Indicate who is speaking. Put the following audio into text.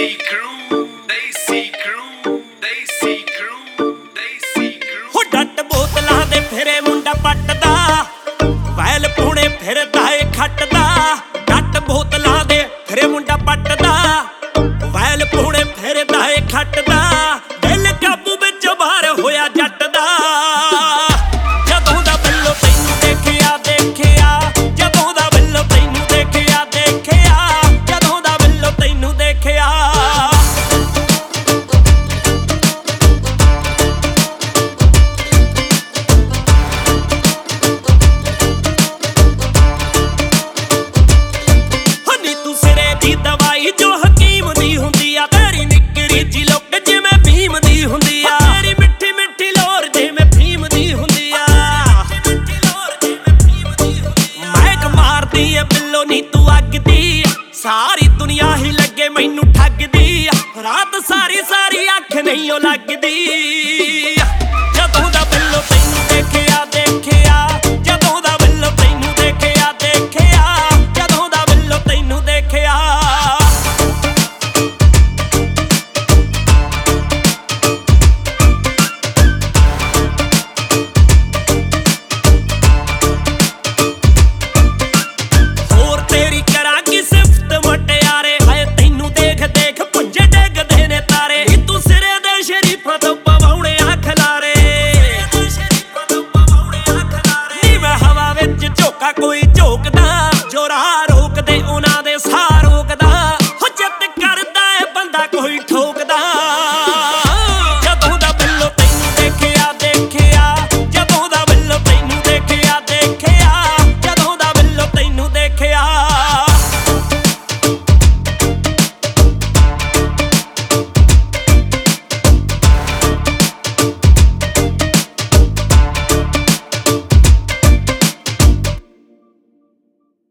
Speaker 1: Desi crew, Desi crew, Desi crew, Desi crew।
Speaker 2: ਹੋ ਡੱਟ ਬੋਤਲਾਂ ਦੇ ਫਿਰੇ ਮੁੰਡਾ ਪੱਟਦਾ, ਵੈਲ ਪੂਣੇ ਫਿਰਦਾ ਏ ਖੱਟਦਾ। ਡੱਟ ਬੋਤਲਾਂ ਦੇ ਫਿਰੇ ਮੁੰਡਾ ਪੱਟਦਾ, ਵੈਲ ਪੂਣੇ ਫਿਰਦਾ ਏ ਖੱਟਦਾ। ਦਿਲ ਕਾਬੂ ਵਿੱਚੋਂ ਬਾਹਰ ਹੋਇਆ ਜੱਟ ਦਾ, ਜਦੋਂ ਦਾ ਬਿੱਲੋ ਤੈਨੂੰ ਦੇਖਿਆ ਦੇਖਿਆ, ਜਦੋਂ ਦਾ ਬਿੱਲੋ ਤੈਨੂੰ ਦੇਖਿਆ ਦੇਖਿਆ, ਜਦੋਂ ਦਾ ਬਿੱਲੋ ਤੈਨੂੰ ਦੇਖਿਆ। ਦੀ ਦਵਾਈ ਜੋ ਹਕੀਮ ਦੀ ਹੁੰਦੀ ਆ, ਤੇਰੀ ਨਿੱਕਰੀ ਜੀ ਲੁੱਕ ਜਿਵੇਂ ਭੀਮ ਦੀ ਹੁੰਦੀ ਆ। ਤੇਰੀ ਮਿੱਠੀ ਮਿੱਠੀ ਲੋਰ ਜਿਵੇਂ ਭੀਮ ਦੀ ਹੁੰਦੀ ਆ। ਮਹਿਕ ਮਾਰਦੀ ਏ ਬਿੱਲੋ ਨੀ ਤੂੰ ਅੱਗ ਦੀ, ਸਾਰੀ ਦੁਨੀਆ ਹੀ ਲੱਗੇ ਮੈਨੂੰ ਠੱਗਦੀ। ਰਾਤ ਸਾਰੀ ਸਾਰੀ ਅੱਖ ਨਹੀਂ ਓ ਲੱਗਦੀ, ਜਦੋਂ ਦਾ ਬਿੱਲੋ ਤੈਨੂੰ ਦੇਖਿਆ ਦੇਖਿਆ, ਜਦੋਂ ਦਾ ਬਿੱਲੋ ਤੈਨੂੰ ਦੇਖਿਆ ਦੇਖਿਆ, ਜਦੋਂ ਦਾ ਬਿੱਲੋ ਤੈਨੂੰ ਦੇਖਿਆ। ਹੋਰ ਤੇਰੀ ਕਰਾਂਗੀ ਸਿਫਤ ਮਟਿਆਰੇ, ਹਾਏ ਤੈਨੂੰ ਦੇਖ ਦੇਖ ਪੁੰਜੇ ਡਿੱਗਦੇ ਨੇ ਤਾਰੇ। ਨੀ ਤੂੰ ਸਿਰੇ ਦੇ ਸ਼ਰੀਫਾਂ ਤੋਂ ਪਵਾਉਣੇ ਆ ਖਲਾਰੇ, ਨੀ ਮੈਂ ਹਵਾ ਵਿੱਚ ਝੋਕਾ ਕੋਈ ਝੋਕਦਾ, ਜੋ ਰਾਹ ਰੋਕਦੇ ਉਹਨਾਂ ਦੇ ਸਾਹ ਰੋਕਦਾ। ਹੋ ਜਿੱਤ ਕਰਦਾ ਏ ਬੰਦਾ ਕੋਈ ਠੋਕਦਾ, ਜਦੋਂ ਦਾ ਬਿੱਲੋ ਤੈਨੂੰ ਦੇਖਿਆ ਦੇਖਿਆ, ਜਦੋਂ ਦਾ ਬਿੱਲੋ ਤੈਨੂੰ ਦੇਖਿਆ ਦੇਖਿਆ।